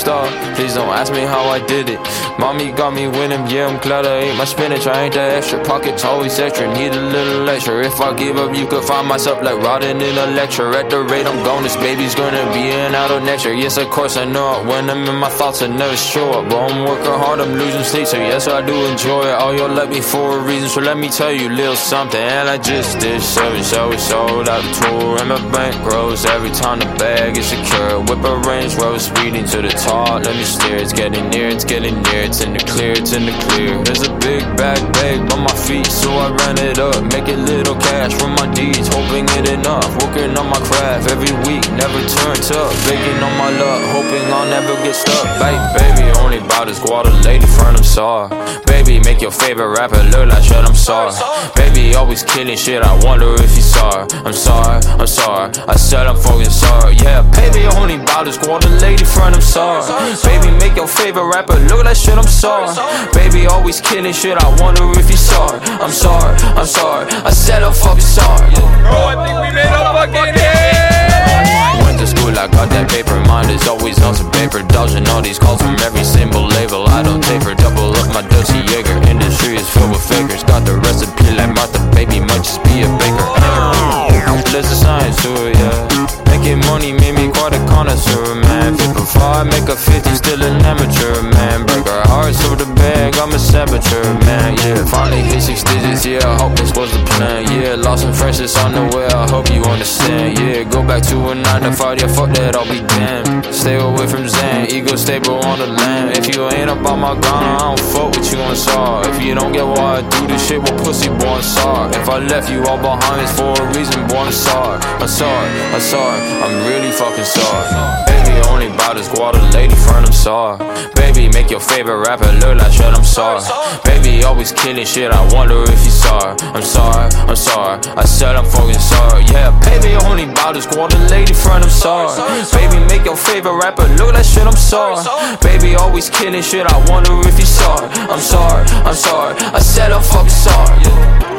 star. Please don't ask me how I did it. Mommy got me winning, yeah, I'm glad I ate my spinach. I ain't that extra, pockets always extra, need a little extra. If I give up, you could find myself like rotting in a lecture. At the rate I'm going, this baby's gonna be in out of next year. Yes, of course I know it, when I'm in my thoughts I never show up. But I'm working hard, I'm losing sleep, so yes, I do enjoy it. All y'all like me for a reason, so let me tell you a little something. And I just did 7 shows, sold out the tour, and my bank grows every time the bag is secure. Whip a Range Rover, speeding to the top, let me steer. It's getting near, it's getting near, it's in the clear, it's in the clear. There's a big bag on my feet, so I ran it up, making little cash from my deeds, hoping it enough. Working on my craft every week, never turn tough, baking on my luck, hoping I'll never get stuck. Baby, only bout this water, lady front, I'm sorry. Baby, make your favorite rapper look like shit, I'm sorry. Baby, always killing shit, I wonder if you saw it. I'm sorry, I'm sorry, I said I'm fucking sorry. Yeah, baby, only bout this water, lady front, I'm sorry. Baby, make your favorite rapper look like shit, I'm sorry. Baby, always killing shit, I wonder if you saw it. I'm sorry, I'm sorry, I said I'm fucking sorry. Bro, I think we made a fucking hit. Went to school, I got that paper, mind is always on some paper. Dodging all these calls from every single label, I don't taper. Double up my Dutchie Jaeger, industry is filled with fakers. Got the recipe like Martha, baby, might just be a baker. There's a science to it, yeah. Making money made me quite a connoisseur, man. Fit before I make a 50, still an amateur, man. Break our hearts over the bag, I'm a saboteur, man. Yeah, finally hit 6 digits, yeah, I hope this was the plan. Yeah, lost some friendships on the way, I hope you understand. Yeah, go back to a 9 to 5, yeah, fuck that, I'll be damned. Stay away from Zen, ego stable on the land. If you ain't up on my ground, I don't fuck with you on saw. If you don't get why I do this shit, well, pussy, boy, I'm sorry. If I left you all behind, it's for a reason, boy, I'm sorry. I'm sorry, I'm sorry, I'm really fucking sorry. Baby, only bout this water, lady front, I'm sorry. Baby, make your favorite rapper look like shit, I'm sorry. Baby, always killing shit, I wonder if you saw it. I'm sorry, I'm sorry, I said I'm fucking sorry. Yeah, baby, only bout this water, lady front, I'm sorry. Baby, make your favorite rapper look like shit, I'm sorry. Baby, always killing shit, I wonder if you saw it. I'm sorry, I said I'm fucking sorry.